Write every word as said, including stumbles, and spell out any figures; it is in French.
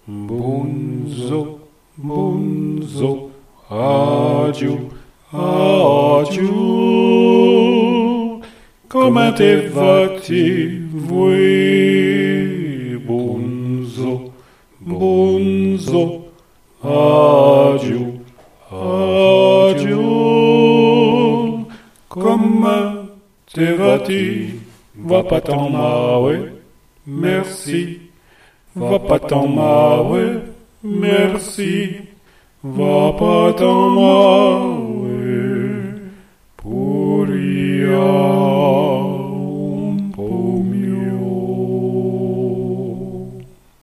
Bunzo, bunzo, adieu, adieu. Comment te vas-tu, oui, bunzo, bunzo, adieu, adieu. Comment te vas-tu, va pas t'en marrer, merci. Va pas t'en marrer, merci. Va pas t'en marrer, pour rien.